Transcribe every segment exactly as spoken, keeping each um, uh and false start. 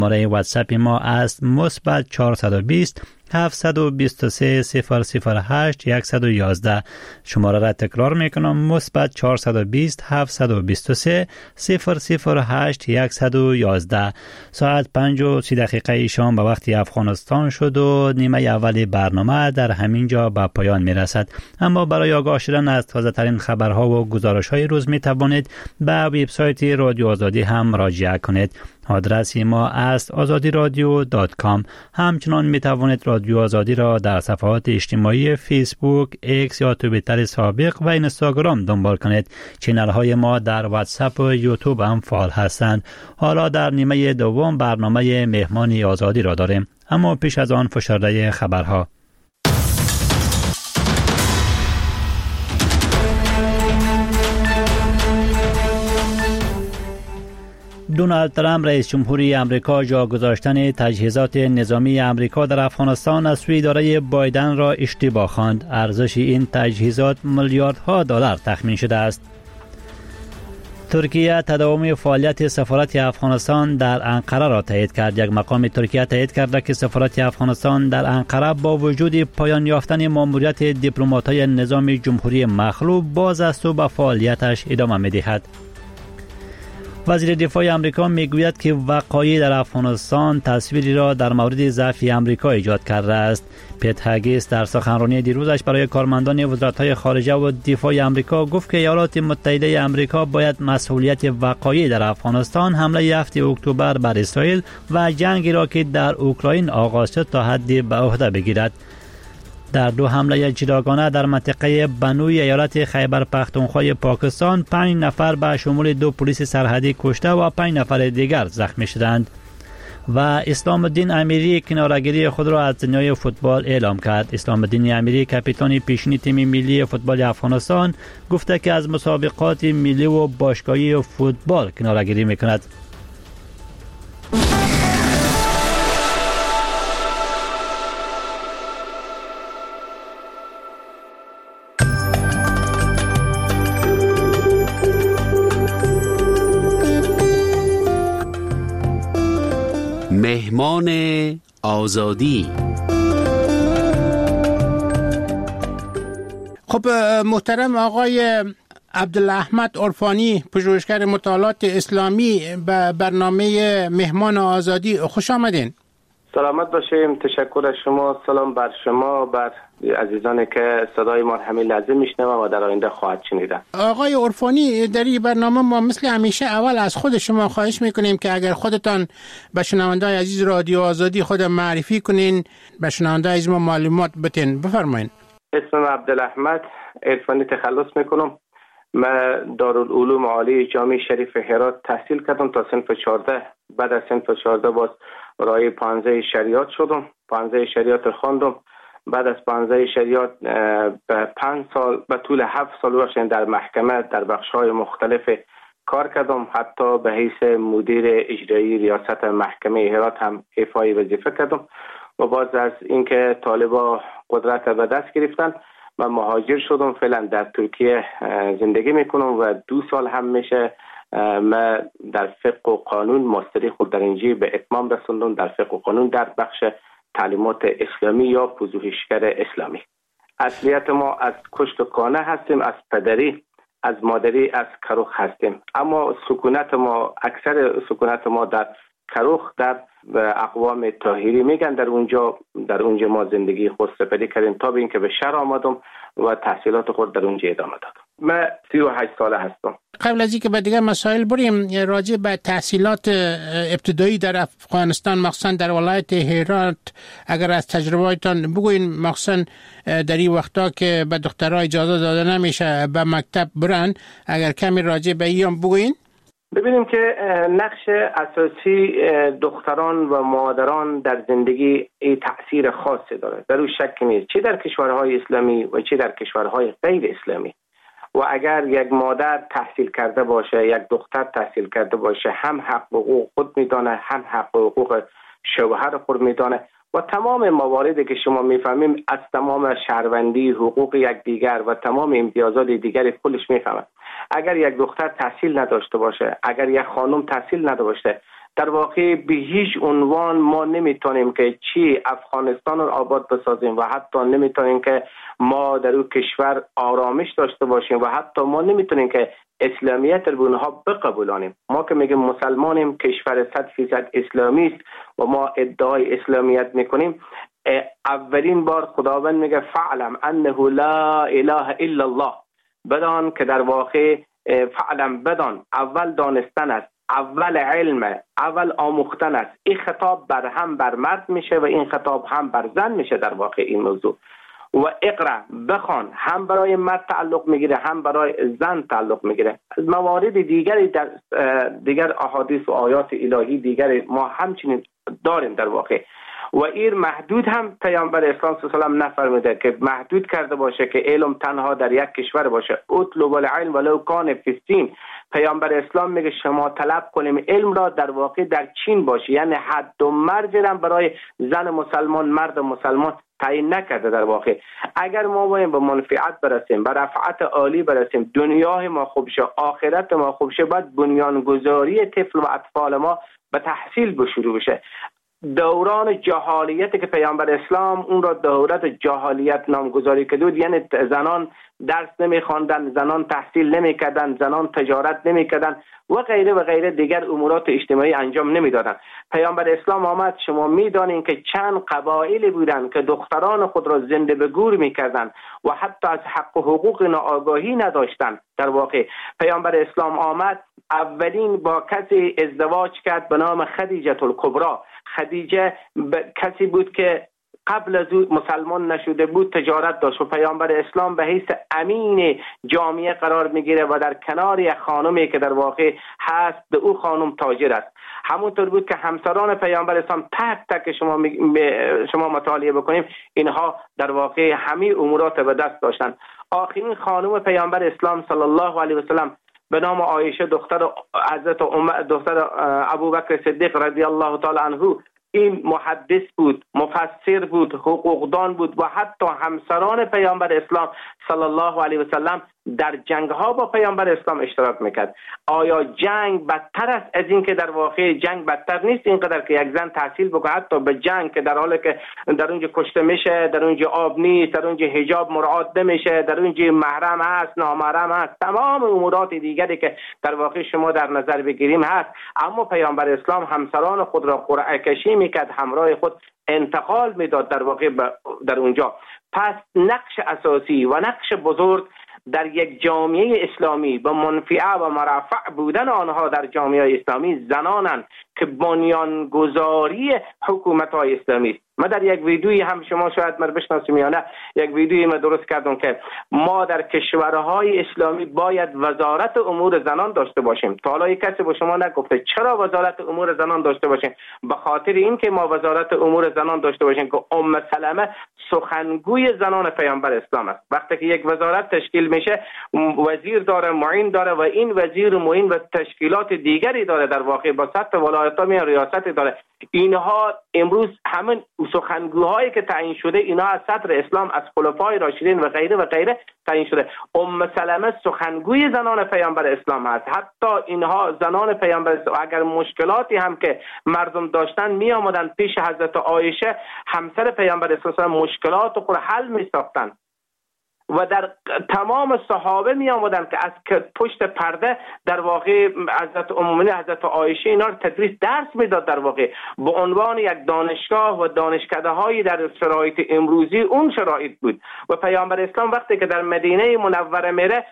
شماره واتساپ ما است مثبت چهارصد و بیست هفتصد و بیست و سه صفر صفر هشت صد و یازده. شماره را تکرار میکنم مثبت چهارصد و بیست هفتصد و بیست و سه صفر صفر هشت صد و یازده. ساعت پنج و سی دقیقه شام به وقت افغانستان شد و نیمه اول برنامه در همین جا به پایان میرسد. اما برای آگاه شدن از تازه ترین خبرها و گزارش های روز می توانید به وبسایت رادیو آزادی هم مراجعه کنید. آدرس ما است آزادی رادیو دات کام. همچنان می توانید رادیو آزادی را در صفحات اجتماعی فیسبوک، ایکس یا توییتر سابق و اینستاگرام دنبال کنید. چینل های ما در واتساپ و یوتیوب هم فعال هستند. حالا در نیمه دوم برنامه مهمان آزادی را داریم، اما پیش از آن فشرده خبرها. دونالد ترامپ رئیس جمهوری امریکا جا گذاشتن تجهیزات نظامی امریکا در افغانستان از سوی اداره بایدن را اشتباه خواند. ارزش این تجهیزات میلیاردها دلار تخمین شده است. ترکیه تداوم فعالیت سفارت افغانستان در انقره را تایید کرد. یک مقام ترکیه تایید کرده که سفارت افغانستان در انقره با وجود پایان یافتن ماموریت دیپلمات‌های نظام جمهوری مخلوع باز است و به فعالیتش ادامه می‌دهد. وزیر دفاع آمریکا میگوید که وقایع در افغانستان تصویری را در مورد ضعف آمریکا ایجاد کرده است. پیت هگیس در سخنرانی دیروزش برای کارمندان وزارت‌های خارجه و دفاع آمریکا گفت که ایالات متحده آمریکا باید مسئولیت وقایع در افغانستان، حمله هفتم اکتبر بر اسرائیل و جنگی را که در اوکراین آغاز شد تا حدی به عهده بگیرد. در دو حمله جداگانه در منطقه بنوی ایالت خیبر پختونخوا پاکستان پنج نفر به شمول دو پلیس سرحدی کشته و پنج نفر دیگر زخمی شدند. و اسلام الدین امیری کناره‌گیری خود را از دنیای فوتبال اعلام کرد. اسلام الدین امیری کاپیتان پیشین تیم ملی فوتبال افغانستان گفته که از مسابقات ملی و باشگاهی فوتبال کناره‌گیری می‌کند. مهمان آزادی. خب محترم آقای عبدالاحمد عرفانی، پژوهشگر مطالعات اسلامی، به برنامه مهمان آزادی خوش آمدین. سلامت باشیم. تشکر از شما. سلام بر شما، بر عزیزانی که صدای ما همین لحظه میشنوند و در آینده خواهد شنیدن. آقای عرفانی، در این برنامه ما مثل همیشه اول از خود شما خواهش میکنیم که اگر خودتان به شنونده‌های عزیز رادیو آزادی خود معرفی کنین، به شنونده‌های عزیز ما معلومات بدین. بفرمایید. اسمم عبدالاحمد عرفانی، تخلص میکنم. من دارالعلوم عالی جامعه شریف هرات تحصیل کردم تا صنف چهارده. بعد از صنف چهارده باز رای پانزده شریعت شدم. پانزده شریعت خواندم. بعد از پانزده شریعت به پنج سال به طول هفت سال باشین در محکمه در بخش‌های مختلف کار کردم. حتی به حیث مدیر اجرایی ریاست محکمه هرات هم ایفای وظیفه کردم. و باز از اینکه طالبا قدرت به دست گرفتن من مهاجر شدم. فعلا در ترکیه زندگی میکنم و دو سال هم میشه من در فقه و قانون ماستری خود در اینجا به اتمام رسوندم، در فقه و قانون در بخش تعلیمات اسلامی یا پژوهشگر اسلامی. اصلیت ما از کشت و کانه هستیم، از پدری، از مادری، از کروخ هستیم. اما سکونت ما، اکثر سکونت ما در کروخ، در اقوام طاهری میگن، در اونجا در اونجا ما زندگی خود سپری کردیم تا به اینکه به شهر آمدم و تحصیلات خود در اونجا ادامه دادم. من سی و هشت ساله هستم. قبل از اینکه به دیگر مسائل بریم، راجع به تحصیلات ابتدایی در افغانستان مخصوصا در ولایت هرات اگر از تجربه‌تان بگوین، مخصوصا در این وقتا که به دخترها اجازه داده نمیشه به مکتب برن، اگر کمی راجع به این بگوین. ببینیم که نقش اساسی دختران و مادران در زندگی ای تأثیر خاصی داره، در اون شک نیست، چه در کشورهای اسلامی و چه در کشورهای غیر اسلامی. و اگر یک مادر تحصیل کرده باشه، یک دختر تحصیل کرده باشه، هم حق و حقوق خود میدانه، هم حق و حقوق شوهر خود میدانه و تمام مواردی که شما میفهمیم از تمام شهروندی، حقوق یکدیگر و تمام امتیازات دیگری کلش میفهمه. اگر یک دختر تحصیل نداشته باشه، اگر یک خانم تحصیل نداشته، در واقع به هیچ عنوان ما نمیتونیم که چی افغانستان رو آباد بسازیم و حتی نمیتونیم که ما در اون کشور آرامش داشته باشیم و حتی ما نمیتونیم که اسلامیت رو به اونها بقبولانیم. ما که میگیم مسلمانیم، کشور صد فیصد اسلامی است و ما ادعای اسلامیت میکنیم، اولین بار خداوند میگه فعلم انه لا اله الا الله، بدان که در واقع فعلم بدان، اول دانستن است، اول علم، اول آموختن است. این خطاب بر هم بر مرد میشه و این خطاب هم بر زن میشه در واقع این موضوع. و اقرا بخوان هم برای مرد تعلق میگیره هم برای زن تعلق میگیره. از موارد دیگری در دیگر احادیث و آیات الهی دیگری ما همچنین داریم در واقع. و این محدود هم پیامبر اسلام صلی الله علیه و آله نفرموده که محدود کرده باشه که علم تنها در یک کشور باشه. اطلب العلم ولو کان فی الصین. پیامبر اسلام میگه شما طلب کنیم علم را در واقع در چین باشه، یعنی حد و مرز هم برای زن مسلمان مرد مسلمان تعیین نکرده در واقع. اگر ما باید به منفعت برسیم، به رفعت عالی برسیم، دنیای ما خوب شه، آخرت ما خوب شه، باید بنیانگذاری طفل و اطفال ما به تحصیل به شروع بشه. دوران جهالیت که پیامبر اسلام اون را دورت جهالیت نامگذاری کرد، یعنی زنان درس نمیخواندن، زنان تحصیل نمیکردن، زنان تجارت نمیکردن و غیره و غیره دیگر امورات اجتماعی انجام نمیدادن. پیامبر اسلام آمد، شما میدانین که چند قبایلی بودن که دختران خود را زنده به گور میکردن و حتی از حق و حقوق آگاهی نداشتن. در واقع پیامبر اسلام آمد، اولین با کسی ازدواج کرد به نام خدیجه الکبری. خدیجه کسی بود که قبل از او مسلمان نشده بود، تجارت داشت و پیامبر اسلام به حیث امین جامعه قرار میگیره و در کنار یک خانمی که در واقع هست به او خانم تاجر است. همونطور بود که همسران پیامبر اسلام تک تک شما شما مطالعه بکنیم، اینها در واقع همه امورات به دست داشتن. آخرین خانم پیامبر اسلام صلی الله علیه و سلم به نام عایشه دختر حضرت عمر دختر ابوبکر صدیق رضی الله تعالی عنه، این محدث بود، مفسر بود، حقوقدان بود و حتی همسران پیامبر اسلام صلی الله علیه و سلم در جنگ ها با پیامبر اسلام اشتراک میکرد. آیا جنگ بدتر است از این که در واقع جنگ بدتر نیست اینقدر که یک زن تحصیل بکنه، حتی به جنگ که در حالی که در اونجا کشته میشه، در اونجا آب نیست، در اونجا حجاب مراعات نمیشه، در اونجا محرم هست، نامحرم هست، تمام امورات دیگری که در واقع شما در نظر بگیریم هست، اما پیامبر اسلام همسران خود را قرعه کشی میکرد، همراه خود انتقال میداد در واقع در اونجا. پس نقش اساسی و نقش بزرگ در یک جامعه اسلامی به منفعه و مرفع بودن آنها در جامعه اسلامی زنانند که بنیانگذاری حکومت‌های اسلامی است. ما در یک ویدیویی هم شما شاید من بشناسیم یا نه، یک ویدیویی ما درست کردم که ما در کشورهای اسلامی باید وزارت امور زنان داشته باشیم. تا حالا کسی با شما نگفته چرا وزارت امور زنان داشته باشیم؟ به خاطر اینکه ما وزارت امور زنان داشته باشیم که ام سلمه سخنگوی زنان پیامبر اسلام است. وقتی که یک وزارت تشکیل میشه، وزیر داره، معین داره و این وزیر معین و تشکیلات دیگری داره، در واقع با سطح ولایت‌ها می ریاست داره. اینها امروز همین سخنگوهایی که تعیین شده، اینها از صدر اسلام، از خلفای راشدین و غیره و غیره تعیین شده. ام سلمه سخنگوی زنان پیامبر اسلام است. حتی اینها زنان پیامبر اسلام اگر مشکلاتی هم که مردم داشتن می آمدن پیش حضرت عایشه همسر پیامبر اسلام، مشکلات خود حل می ساختن و در تمام صحابه می آمدن که از پشت پرده در واقع حضرت ام حضرت عایشه اینا رو تدریس درس میداد. در واقع به عنوان یک دانشگاه و دانشکده هایی در شرایط امروزی اون شرایط بود. و پیامبر اسلام وقتی که در مدینه منوره میره،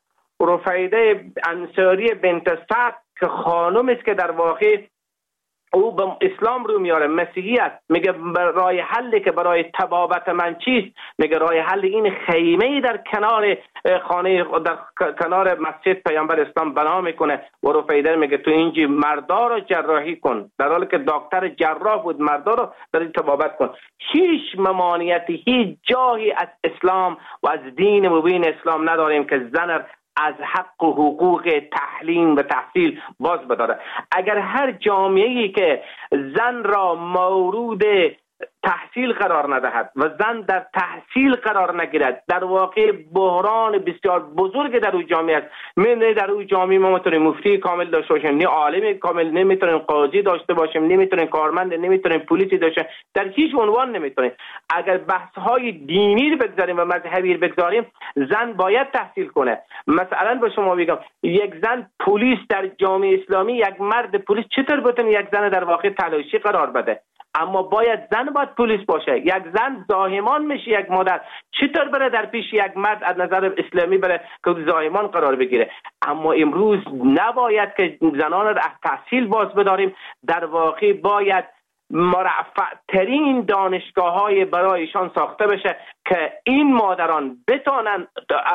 رفیده انصاری بنت سعد که خانم است که در واقع او به اسلام رو میاره، مسیحیت، میگه راه حلی که برای طبابت من چیست؟ میگه راه حل این خیمه در کنار خانه در کنار مسجد پیامبر اسلام بنا میکنه و رفیده میگه تو اینجا مردا رو جراحی کن، در حالی که دکتر جراح بود، مردا رو در این طبابت کن. هیچ ممانعتی، هیچ جایی از اسلام و از دین مبین اسلام نداریم که زن از حق و حقوق تعلیم و تحصیل باز بداره. اگر هر جامعه‌ای که زن را مورود تحصیل قرار ندهد و زن در تحصیل قرار نگیرد، در واقع بحران بسیار بزرگ در اون جامعه است. من در اون جامعه ما میتونیم مفتی کامل داشته باشیم، نه عالم کامل، نمیتونیم قاضی داشته باشیم، نمیتونیم کارمند، نمیتونیم پلیسی داشته، در هیچ عنوان نمیتونیم. اگر بحث های دینی رو بگذاریم و مذهبی رو بگذاریم، زن باید تحصیل کنه. مثلا به شما میگم یک زن پلیس در جامعه اسلامی، یک مرد پلیس چطور بتونه یک زن در واقع تلاشی قرار بده؟ اما باید زن باید پلیس باشه. یک زن زاهمان میشه، یک مادر چطور بره در پیش یک مرد از نظر اسلامی بره که زاهمان قرار بگیره؟ اما امروز نباید که زنان را از تحصیل باز بداریم، در واقع باید مرفع ترین دانشگاه های برایشان ساخته بشه که این مادران بتانن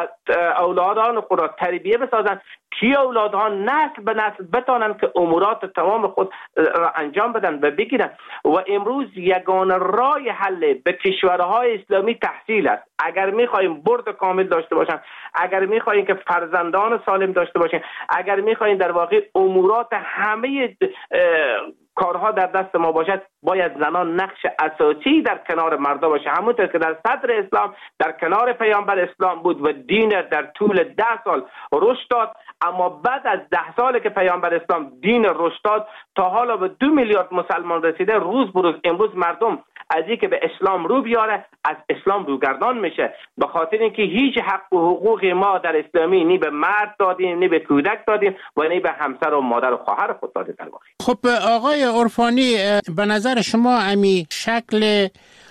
اولادان خود را تربیه بسازن، که اولادها نسل به نسل بتانن که امورات تمام خود را انجام بدن و بگیرن. و امروز یگانه راه حل به کشورهای اسلامی تحصیل است. اگر میخوایم برد کامل داشته باشن، اگر میخوایم که فرزندان سالم داشته باشن، اگر میخوایم در واقع امورات همه کارها در دست ما باشد، باید زنان نقش اساسی در کنار مردا باشه، همونطور که در صدر اسلام در کنار پیامبر اسلام بود و دین در طول ده سال رشد داد. اما بعد از ده سال که پیامبر اسلام دین رشد داد، تا حالا به دو میلیارد مسلمان رسیده. روز بروز امروز مردم از اینکه به اسلام رو بیاره از اسلام روگردان میشه، به خاطر اینکه هیچ حق و حقوق ما در اسلامی نی به مرد دادیم، نی به کودک دادیم و نی به همسر و مادر و خواهر خود دادیم در واقع. خب آقای عرفانی، به نظر شما امی شکل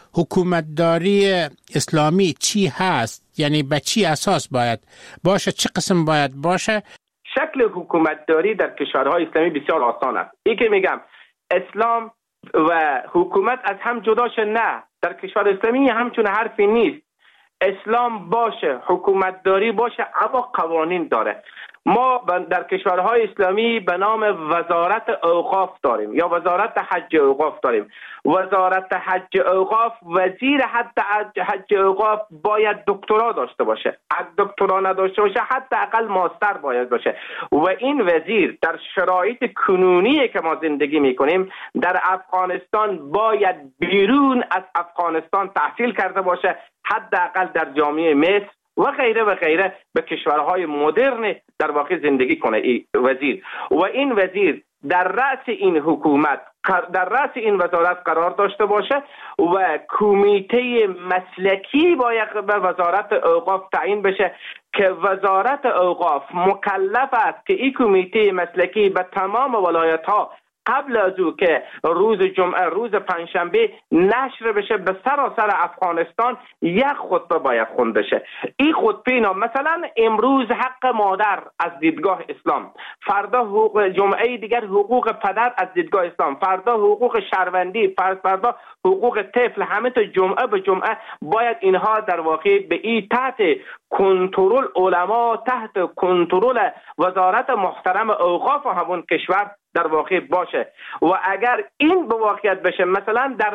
حکومتداری اسلامی چی هست؟ یعنی به چی اساس باید باشه؟ چه قسم باید باشه؟ شکل حکومتداری در کشورهای اسلامی بسیار آسان است. این که میگم اسلام و حکومت از هم جدا شه، نه، در کشور اسلامی همچون حرفی نیست. اسلام باشه، حکومتداری باشه، اما قوانین داره. ما در کشورهای اسلامی به نام وزارت اوقاف داریم یا وزارت حج اوقاف داریم. وزارت حج اوقاف، وزیر حج اوقاف باید دکترا داشته باشه. اگه دکترا نداشته باشه حداقل ماستر باید باشه. و این وزیر در شرایط کنونی که ما زندگی میکنیم در افغانستان باید بیرون از افغانستان تحصیل کرده باشه، حداقل در جامعه مصر و غیره و غیره به کشورهای مدرن در واقع زندگی کنه این وزیر. و این وزیر در رأس این حکومت، در رأس این وزارت قرار داشته باشه و کمیته مسلکی باید به وزارت اوقاف تعیین بشه که وزارت اوقاف مکلف است که این کمیته مسلکی به تمام ولایت ها قبل از او که روز جمعه، روز پنجشنبه نشر بشه به سراسر افغانستان، یک خطبه باید خونده شه. این خطبه اینا مثلا امروز حق مادر از دیدگاه اسلام، فردا حقوق جمعه دیگر حقوق پدر از دیدگاه اسلام، فردا حقوق شهروندی، فردا حقوق طفل، همه تا جمعه به جمعه باید اینها در واقع به این تحت کنترل علما، تحت کنترل وزارت محترم اوقاف همون کشور در واقع باشه. و اگر این به واقعیت بشه، مثلا در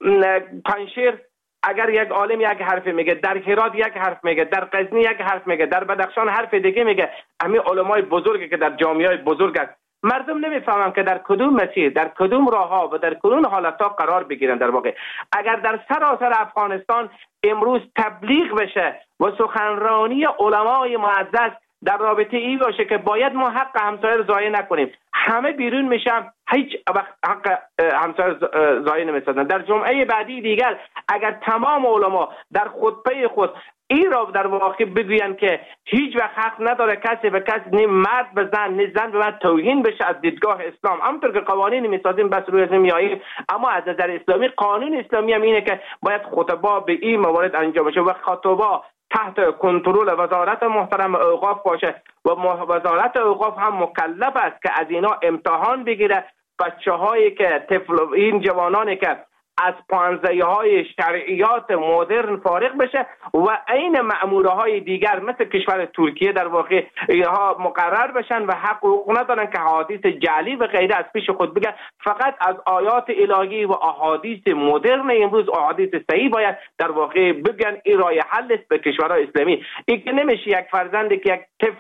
پنشیر اگر یک عالم یک حرف میگه، در هرات یک حرف میگه، در غزنی یک حرف میگه، در بدخشان حرف دیگه میگه، همین علمای بزرگی که در جامعه بزرگ است، مردم نمیفهمن که در کدوم مسیر، در کدوم راه ها و در کدوم حالت ها قرار بگیرن. در واقع اگر در سراسر افغانستان امروز تبلیغ بشه و سخنرانی علمای معزز در رابطه ای باشه که باید ما حق همسایه رو ضایع نکنیم، همه بیرون میشن، هیچ وقت حق همسایه ضایع نمیسازن. در جمعه بعدی دیگر اگر تمام علما در خطبه خود این را در واقع بگوین که هیچ وقت حق نداره کسی به کسی، نه مرد به زن نه زن به مرد توهین بشه از دیدگاه اسلام، همونطور که قوانین میسازیم بس روی ازم میاییم، اما از نظر اسلامی قانون اسلامی هم اینه که باید خطبه به این موارد انجام بشه و خطبه تحت کنترل وزارت محترم اوقاف باشه و وزارت اوقاف هم مکلف است که از اینا امتحان بگیره. بچه هایی که طفل، این جوانانی که از پانزه های شرعیات مدرن فارغ بشه و این مأموره های دیگر مثل کشور ترکیه در واقع اینها مقرر بشن و حق حقوق ندارن که حدیث جعلی و غیره از پیش خود بگن، فقط از آیات الهی و احادیث مدرن امروز، احادیث صحیح باید در واقع بگن. این راه حل است به کشورهای اسلامی. این که نمیشه یک فرزندی که یک طفل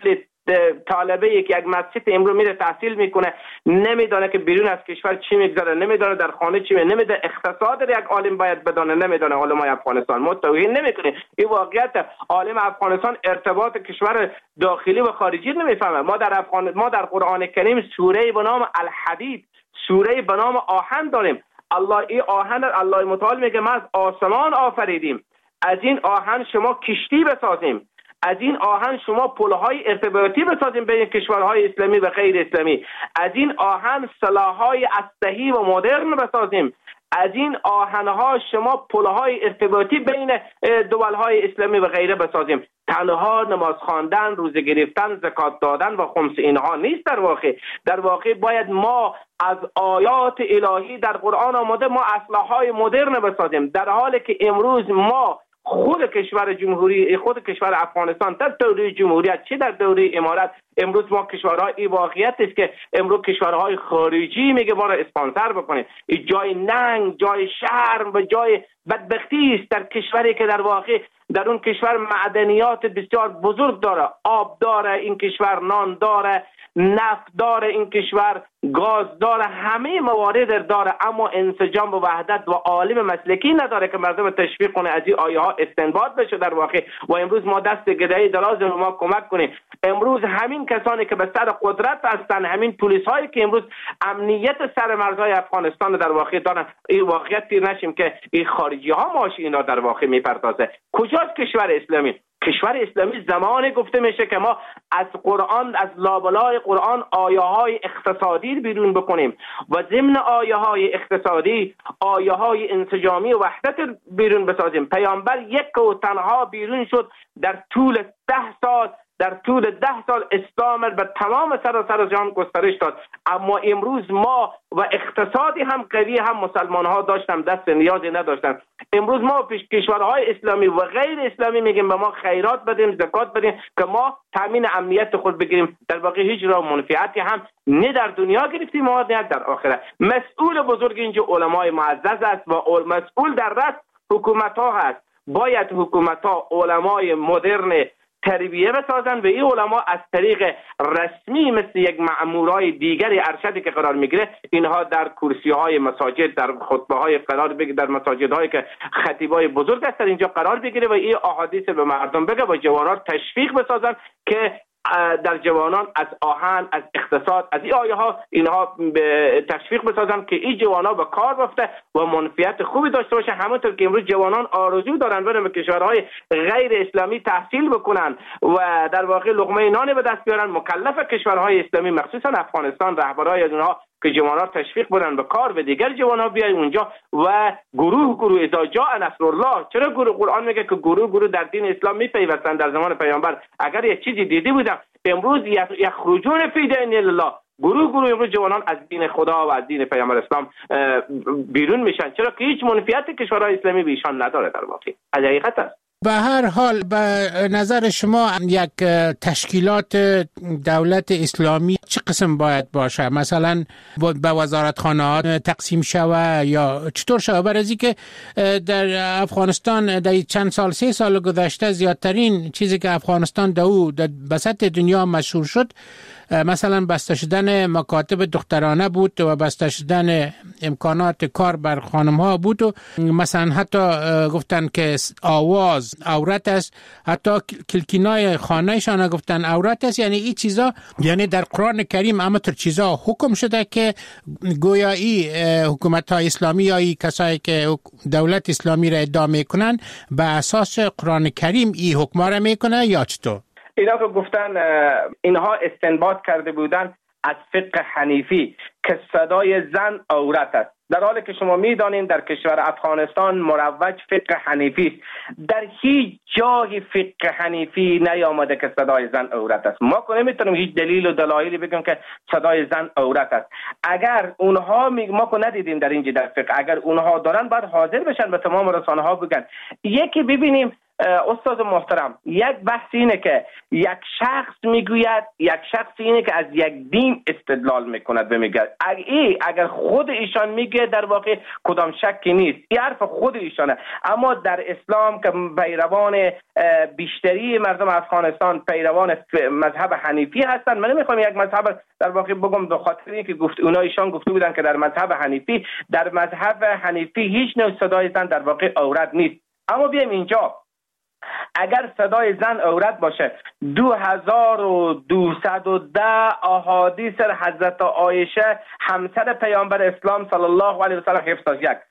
طالبه که یک مسجد امروز میره تحصیل میکنه نمیدونه که بیرون از کشور چی میگذره، نمیدونه در خانه چی میگذره، نمیدونه اقتصاد یک عالم باید بدونه، نمیدونه علمای افغانستان. ما توهین نمیکنیم، این واقعیت. عالم افغانستان ارتباط کشور داخلی و خارجی نمیفهمه. ما در افغان ما در قرآن کریم سوره به نام الحدید، سوره به نام آهن داریم. الله این آهن الله متعال میگه ما از آسمان آفریدیم، از این آهن شما کشتی بسازیم، از این آهن شما پل‌های ارتباطی بسازیم بین کشورهای اسلامی و غیر اسلامی، از این آهن سلاح‌های اسلحه‌ای و مدرن بسازیم، از این آهن‌ها شما پل‌های ارتباطی بین دول‌های اسلامی و غیره بسازیم. تنها نماز خواندن، روزه گرفتن، زکات دادن و خمس اینها نیست. در واقع در واقع باید ما از آیات الهی در قرآن آمده ما اسلحه‌های مدرن بسازیم، در حالی که امروز ما خود کشور جمهوری خود کشور افغانستان در دوره جمهوریت چه در دوره امارت، امروز ما کشورهای این واقعیت است که امروز کشورهای خارجی میگه ما را اسپانسر بکنه. این جای ننگ، جای شرم و جای بدبختی است در کشوری که در واقع در اون کشور معدنیات بسیار بزرگ داره، آب داره این کشور، نان داره، نفت داره این کشور، گاز داره، همه موارد داره، اما انسجام و وحدت و عالم مسلکی نداره که مردم تشویق کنه از این آیه ها استنباط بشه در واقع. و امروز ما دست گدایی دراز رو ما کمک کنیم. امروز همین کسانی که به سر قدرت هستن، همین پلیس هایی که امروز امنیت سر مرزهای افغانستان در واقع دارن، این واقعیت تیر نشیم که این خارجی ها ماش اینا در واقع میپردازه. کجاست کشور اسلامی؟ کشور اسلامی زمانی گفته میشه که ما از قرآن، از لابلای قرآن آیه های اقتصادی بیرون بکنیم و ضمن آیه های اقتصادی آیه های انسجامی و وحدت بیرون بسازیم. پیامبر یک و تنها بیرون شد در طول ده سال در طول ده سال اسلام به تمام سراسر جهان گسترش داد، اما امروز ما و اقتصادی هم قوی هم مسلمان ها داشتن دست نیازی نداشتن. امروز ما پیش کشورهای اسلامی و غیر اسلامی میگیم به ما خیرات بدیم، زکات بدیم که ما تامین امنیت خود بگیریم. در واقع هیچ راه منفعتی هم نه در دنیا گرفتیم و نه در آخرت. مسئول بزرگ اینجا علمای معزز است و مسئول در رأس حکومت ها هست. باید حکومت ها علمای مدرن تربیه بسازن و این علما از طریق رسمی مثل یک مأمورای دیگری ارشدی که قرار میگیره، اینها در کرسی های مساجد، در خطبه های قرار بگیره، در مساجد هایی که خطیبای بزرگ هست اینجا قرار بگیره و این احادیث به مردم بگه و جوانان تشویق بسازن که در جوانان از آهن، از اقتصاد، از این آیه ها اینها به تشویق بسازن که این جوانا به کار بفته و منفعت خوبی داشته باشه. همونطور که امروز جوانان آرزو دارن برن به کشورهای غیر اسلامی تحصیل بکنن و در واقع لقمه نان به دست بیارن، مکلف کشورهای اسلامی مخصوصا افغانستان رهبرای از اونها که جوانان تشویق بدن به کار و دیگر جوانان بیای اونجا و گروه گروه اذا جاء نصر الله. چرا گروه؟ قرآن میگه که گروه گروه در دین اسلام میپیوستن. در زمان پیامبر اگر یک چیزی دیدی بودم امروز یخرجون فی دین الله، گروه گروه امروز جوانان از دین خدا و از دین پیامبر اسلام بیرون میشن. چرا که هیچ منفعت کشورهای اسلامی به ایشان نداره. در واقع حقیقت است. به هر حال به نظر شما یک تشکیلات دولت اسلامی چه قسم باید باشه؟ مثلا به وزارتخانه‌ها تقسیم شوه یا چطور شوه؟ برای از اینکه در افغانستان در چند سال سه سال گذشته زیادترین چیزی که افغانستان در او در بسط دنیا مشهور شد مثلا بسته شدن مکاتب دخترانه بود و بسته شدن امکانات کار بر خانم ها بود و مثلا حتی گفتن که آواز عورت است، حتی کلکینای خانهشان گفتن عورت است. یعنی این چیزا یعنی در قرآن کریم اما تر چیزا حکم شده که گویایی حکومت های اسلامی یا ای کسایی که دولت اسلامی را ادعا میکنن به اساس قرآن کریم این حکم را میکنه یا چطور؟ اینا که گفتن اینها استنباط کرده بودن از فقه حنیفی که صدای زن عورت است، در حالی که شما میدانید در کشور افغانستان مروج فقه حنیفی است. در هیچ جای فقه حنیفی نیامده که صدای زن عورت است. ما که نمیتونیم هیچ دلیل و دلایلی بگیم که صدای زن عورت است. اگر اونها می... ما که ندیدیم در اینجا در فقه، اگر اونها دارن باید حاضر بشن به تمام رسانه ها بگن. یکی ببینیم استاد محترم، یک بحث اینه که یک شخص میگوید، یک شخص اینه که از یک دین استدلال میکند و میگه ای اگر خود ایشان میگه در واقع کدام شکی نیست، این حرف خود ایشانه. اما در اسلام که پیروان بیشتری مردم افغانستان پیروان مذهب حنیفی هستند، من نمیخوام یک مذهب در واقع بگم به خاطر اینکه گفت اونا ایشان گفته بودن که در مذهب حنیفی در مذهب حنیفی هیچ نوع صدای زن در واقع عورت نیست. اما بیایم اینجا، اگر صدای زن عورت باشه، دو هزار و دویست و ده احادیث حضرت عایشه همسر پیامبر اسلام صلی الله علیه و سلم حفظ از یک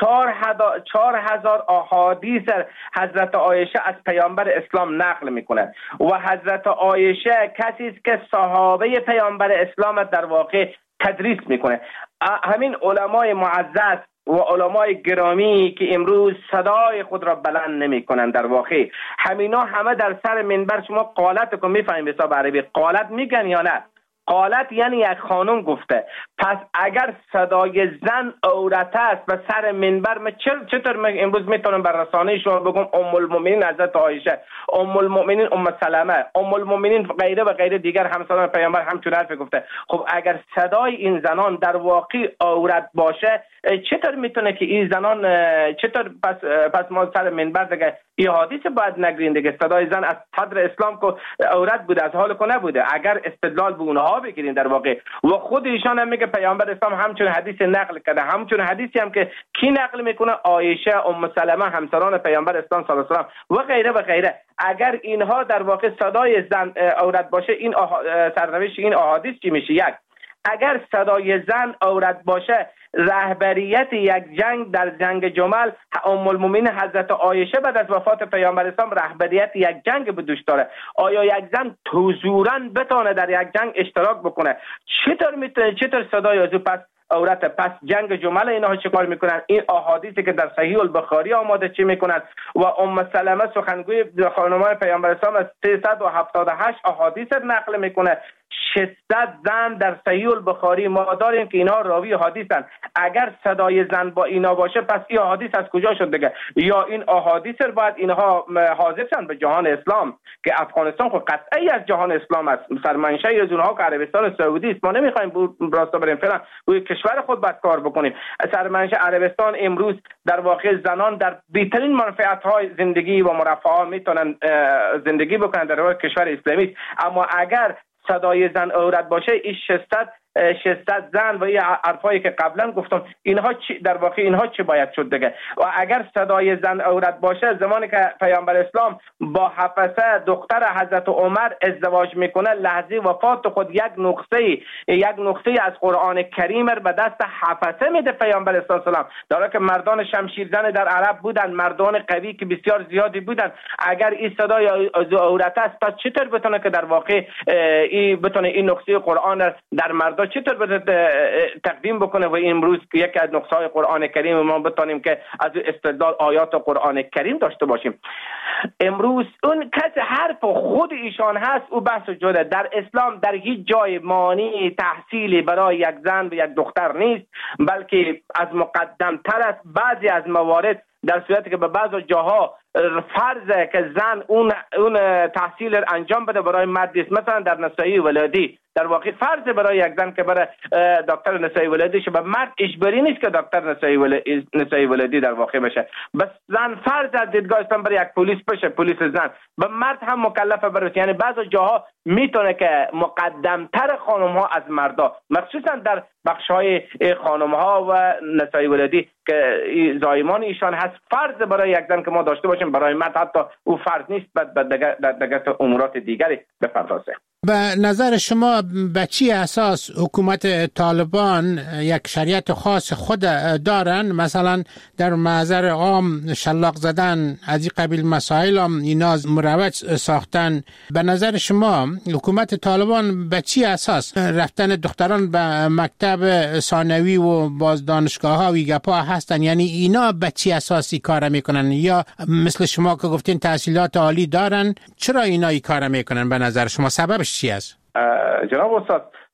چهار هزار احادیث حضرت عایشه از پیامبر اسلام نقل میکنه و حضرت عایشه کسی است که صحابه پیامبر اسلام در واقع تدریس میکنه. همین علمای معزز و علمای گرامی که امروز صدای خود را بلند نمی کنند، در واقع همینا همه در سر منبر، شما قالت کو میفهمید به حساب عربی قالت میگن یا نه؟ قالت یعنی یک خانم گفته. پس اگر صدای زن عورت است و سر منبر، من چطور امروز میتونم بر رسانه شما بگم ام المؤمنین حضرت عایشه، ام المؤمنین ام سلمه، ام المؤمنین غیره و غیره دیگر همسران پیامبر همچون حرف گفته؟ خب اگر صدای این زنان در واقع عورت باشه، چطور میتونه که این زنان چطور پس پس ما سر منبر دیگه این حدیث باید نگرین دیگه؟ صدای زن از صدر اسلام کو عورت بوده، از حال کو نبوده. اگر استدلال به اونها بگیرین در واقع، و خود ایشان هم میگه پیامبر اسلام همچون حدیث نقل کرده، همچون حدیثی هم که کی نقل میکنه؟ عایشه، ام سلمه همسران پیامبر اسلام صلی الله علیه و سلم و غیره و غیره. اگر اینها در واقع صدای زن عورت باشه، این سرنوشت این احادیث چی میشه؟ یک، اگر صدای زن عورت باشه، رهبریت یک جنگ در جنگ جمل ام المؤمنین حضرت عایشه بعد از وفات پیامبر اسلام رهبریت یک جنگ به دوش داره. آیا یک زن حضوراً بتونه در یک جنگ اشتراک بکنه؟ چطور میتونه؟ چطور صدای از پس عورت؟ پس جنگ جمل اینها چیکار میکنن؟ این احادیثی که در صحیح البخاری آماده چی میکنن؟ و ام سلمه سخنگوی خانمان پیامبر اسلام از سیصد و هفتاد و هشت احادیث نقل میکنه. ششصد زن در صحیح البخاری ما داریم که اینا راوی حدیثن. اگر صدای زن با اینا باشه، پس این حدیث از کجا شد دیگه؟ یا این احادیث رو باید اینها حاضر شن به جهان اسلام که افغانستان خود قطعی از جهان اسلام است، سرمنشأ از اونها که عربستان سعودی است. ما نمیخوایم راستا بریم فعلا روی کشور خود باید کار بکنیم. سرمنشأ عربستان امروز در واقع زنان در بهترین منفعت‌های زندگی و مرفه میتونن زندگی بکنن در کشور اسلامی. اما اگر صدای زن عورت باشه، این ششصد ششصد زن و این حرفایی که قبلا گفتم، اینها چی در واقع اینها چی باید شد دیگه؟ و اگر صدای زن عورت باشه، زمانی که پیامبر اسلام با حفصه دختر حضرت عمر ازدواج میکنه، لحظه وفات خود یک نقطه یک نقطه از قرآن کریم به دست حفصه میده پیامبر اسلام سلام، در حالی که مردان شمشیرزن در عرب بودن، مردان قوی که بسیار زیادی بودن. اگر این صدای عورت است، پس چطور بتونه که در واقع این بتونه این نقطه قرآن در مردان چطور بده تقدیم بکنه؟ و امروز یکی از نقطه‌های قرآن کریم ما بتونیم که از استدلال آیات قرآن کریم داشته باشیم. امروز اون کس حرف خود ایشان هست، او بحث جدا. در اسلام در هیچ جای مانع تحصیلی برای یک زن و یک دختر نیست، بلکه از مقدم تر است. بعضی از موارد در صورتی که به بعض جاها فرضه که زن اون اون تحصیل انجام بده برای مرد است، مثلا در نسایی ولادی در واقع فرض برای یک زن که برای دکتر نسایی ولادی شه، به مرد اجباری نیست که دکتر نسایی ولادی نسایی ولادی در واقع بشه. بس زن فرض از دیدگاه اسلام برای یک پلیس بشه، پلیس زن. به مرد هم مکلفه برای، یعنی بعض جاها میتونه که مقدمتر خانم ها از مردا، مخصوصا در بخش های خانم ها و نسایی ولادی که زایمان ایشان هست، فرض برای یک زن که ما داشته باشیم، برای مرد حتی او فرض نیست، بعد دیگر امورات دیگری بپردازه. به نظر شما به چی اساس حکومت طالبان یک شریعت خاص خود دارن؟ مثلا در محضر عام شلاق زدن از این قبیل مسائل هم اینا مروج ساختن. به نظر شما حکومت طالبان به چی اساس رفتن دختران به مکتب ثانوی و باز دانشگاه ها و گپا هستن؟ یعنی اینا به چی اساسی کار میکنن؟ یا مثل شما که گفتین تحصیلات عالی دارن، چرا اینا این کار میکنن؟ به نظر شما سببش چی است؟ جناب استاد،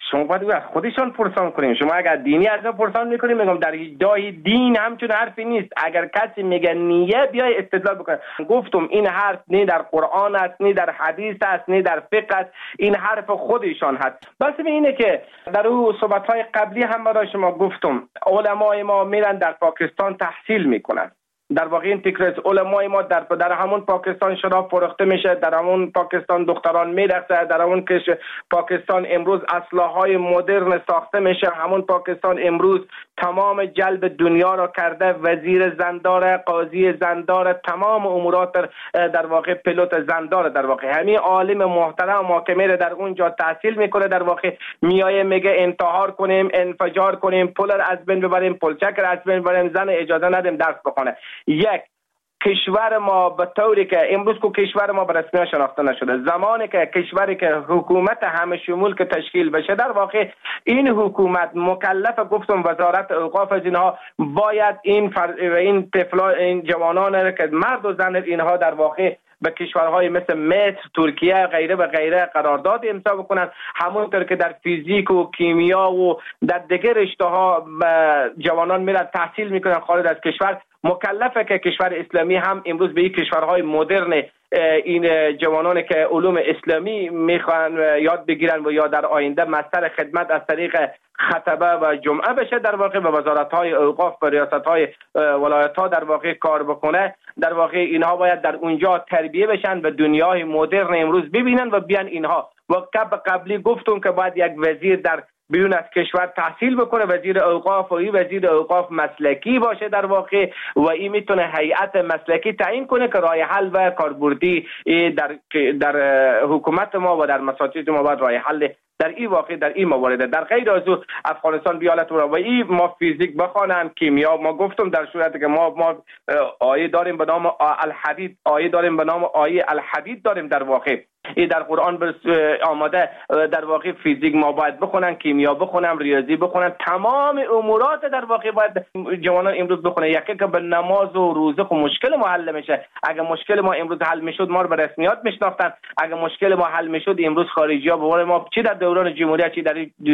شما باید از خودشان پرسان کنیم. شما اگر دینی از ما پرسان میکنیم، میگم در جای دین همچون حرفی نیست. اگر کسی میگه نیه، بیای استدلال بکنه. گفتم این حرف نه در قرآن است، نه در حدیث است، نه در فقه است، این حرف خودشان هست. بس اینه که در اون صحبت‌های قبلی هم برای شما گفتم علمای ما میرن در پاکستان تحصیل میکنن. در واقع این تکرار علمای ما در در همون پاکستان شراب فروخته میشه، در همون پاکستان دختران میرقصه، در همون پاکستان امروز اسلحه‌های مدرن ساخته میشه، همون پاکستان امروز تمام جلب دنیا را کرده، وزیر زندار، قاضی زندار، تمام امورات در واقع پیلوت زندار. در واقع همین عالم محترم ما که میره در اونجا تحصیل میکنه، در واقع میایه میگه انتحار کنیم، انفجار کنیم، پول را از بین ببریم، پلچک را از بین ببریم، زن اجازه ندیم درس بخونه. یک کشور ما به طوری که امروز کو کشور ما به رسمیت شناخته نشده، زمانی که کشوری که حکومت همه شمول که تشکیل بشه، در واقع این حکومت مکلف، گفتم وزارت اوقاف از اینها باید این فر... این طفلا این جوانان که مرد و زن اینها در واقع به کشورهای مثل مصر، ترکیه غیره و غیره قرارداد امضا بکنن، همونطور که در فیزیک و کیمیا و در دیگر رشته‌ها جوانان میرن تحصیل میکنن خارج از کشور. مکلفه که کشور اسلامی هم امروز به این کشورهای مدرن این جوانانی که علوم اسلامی میخوان یاد بگیرن و یا در آینده مستر خدمت از طریق خطبه و جمعه بشه، در واقع به وزارت‌های اوقاف و ریاست‌های ولایت‌ها در واقع کار بکنه. در واقع اینها باید در اونجا تربیه بشن، به دنیای مدرن امروز ببینن و بیان اینها. و قبلی گفتم که باید یک وزیر در بیرون از کشور تحصیل بکنه، وزیر اوقاف، و این وزیر اوقاف مسلکی باشه در واقع، و این میتونه هیئت مسلکی تعیین کنه که راه حل و کاربردی در در حکومت ما و در مساجد ما باید راه حل در این واقع در این موارد. در غیر از او افغانستان بیالت و این ما فیزیک بخوانم، کیمیا، ما گفتم در صورتی که ما ما آیه داریم به نام الحدید، آیه داریم به نام آیه الحدید داریم در واقع. این در قرآن آماده، در واقع فیزیک ما باید بخونن، کیمیا بخونم، ریاضی بخونن، تمام امورات در واقع باید جوانان امروز بخونن. یکی که به نماز و روزه خو مشکل ما حل میشه. اگه مشکل ما امروز حل میشد ما رو به رسمیات میشناختن. اگه مشکل ما حل میشد امروز خارجی ها به ما چی در دوران جمهوریت چی در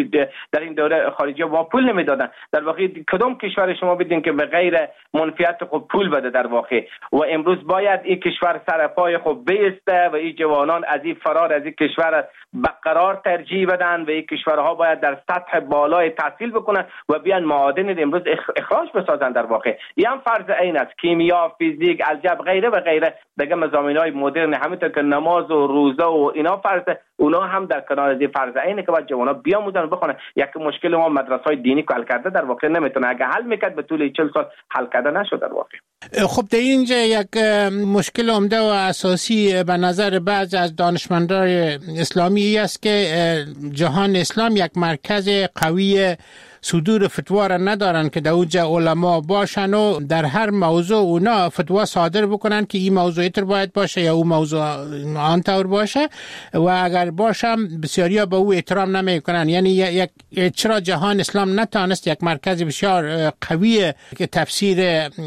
در این دوره خارجی ها ما پول نمیدادن. در واقع کدام کشور شما بدین که به غیر منفعت خود پول بده در واقع. و امروز باید این کشور سر پای خود بیسته و این جوانان از این فرار از این کشور برقرار ترجیح بدن و این کشورها باید در سطح بالای تحصیل بکنن و بیان معادن امروز اخراج بسازن در واقع. این هم فرض عین است. کیمیا، فیزیک، الجبر غیره و غیره دیگه مضامین‌های مدرن، همونطور که نماز و روزه و اینا فرض، اونا هم در کنار از فرض عینه که باید جوانا بیاموزن و بخونن. یک مشکل ما مدرسه‌های دینی که حل کرده در واقع نمیتونه، اگه حل میکرد به طول چهل سال حل کرده نشد در واقع. خب در اینجا یک مشکل عمده و اساسی به نظر بعض از دانشمندان اسلامی است که جهان اسلام یک مرکز قوی صدور فتوا را ندارن که در اونجا علما باشن و در هر موضوع اونا فتوا صادر بکنن که این موضوع اینطور باید باشه یا اون موضوع آنطور باشه، و اگر باشم بسیاریا به او احترام نمیکنن. یعنی یک چرا جهان اسلام نتانست یک مرکز بسیار قوی که تفسیر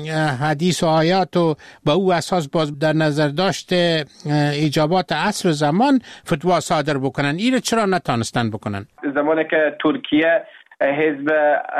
حدیث و آیات و به او اساس باز در نظر داشته ایجابات عصر و زمان فتوا صادر بکنن؟ این چرا نتانستن بکنن؟ زمانی که ترکیه حزب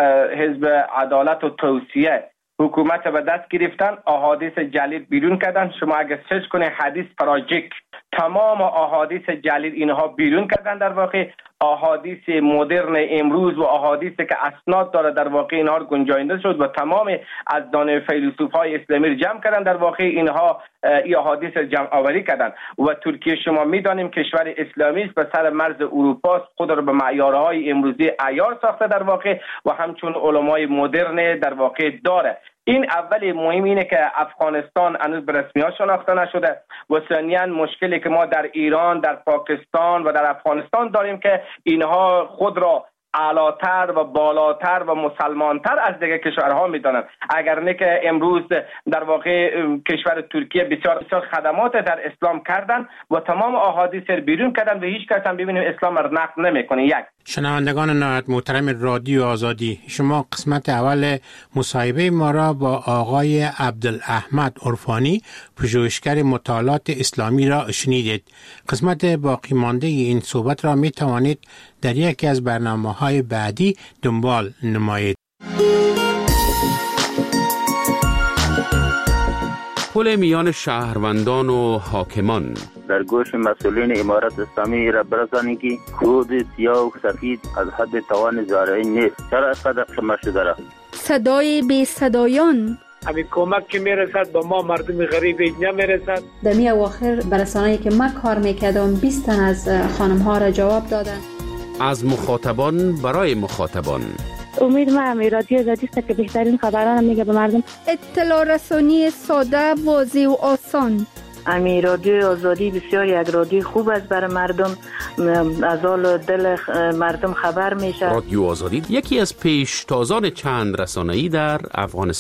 حزب عدالت و توسعه حکومت به دست گرفتن، احادیث جلیل بیرون کردن. شما اگه سرچ کنید حدیث پراجیک، تمام احادیث جلیل اینها بیرون کردن. در واقع احادیث مدرن امروز و احادیثی که اسناد داره در واقع اینها گنجانده شد و تمام از دانه فیلسوفای اسلامی رو جمع کردن. در واقع اینها این احادیث جمع آوری کردن. و ترکیه شما میدانیم کشور اسلامی است، به سر مرز اروپا، خود را به معیارهای امروزی عیار ساخته در واقع و همچون علمای مدرن در واقع داره. این اولی مهم اینه که افغانستان هنوز به رسمیت شناخته نشده و ثانیاً مشکلی که ما در ایران، در پاکستان و در افغانستان داریم که اینها خود را اعلاتر و بالاتر و مسلمانتر از دیگه کشورها میدانند. اگر نه که امروز در واقع کشور ترکیه بسیار بسیار خدمات در اسلام کردن و تمام احادیث رو بیرون کردن و هیچ کس هم ببینیم اسلام را نقد نمیکنه. یک شنوندگان نهایت محترم رادیو آزادی، شما قسمت اول مصاحبه ما را با آقای عبدالاحمد عرفانی، پژوهشگر مطالعات اسلامی را شنیدید. قسمت باقی مانده این صحبت را می توانید در یکی از برنامه‌های بعدی دنبال نمایید. پل میان شهروندان و حاکمان. در گوش مسئولین امارت اسلامی را برسانید که خود سیاه و سفید از حد توان زارعی نیست. چرا اینقدر شما شده را؟ صدای بی صدایان. همین کمک که میرسد با ما مردم غریب نمیرسد. در می اواخر برسانه‌ای که من کار میکردم بیست تن از خانم ها را جواب دادن. از مخاطبان برای مخاطبان. امید ما هم رادیو آزادی است که بهترین خبران میگه به مردم. اطلاع رسانی ساده، واضح و آسان. امی رادیو آزادی بسیار یک رادیو خوب است برای مردم، از حال دل مردم خبر میشه. رادیو آزادی یکی از پیشتازان چند رسانه‌ای در افغانستان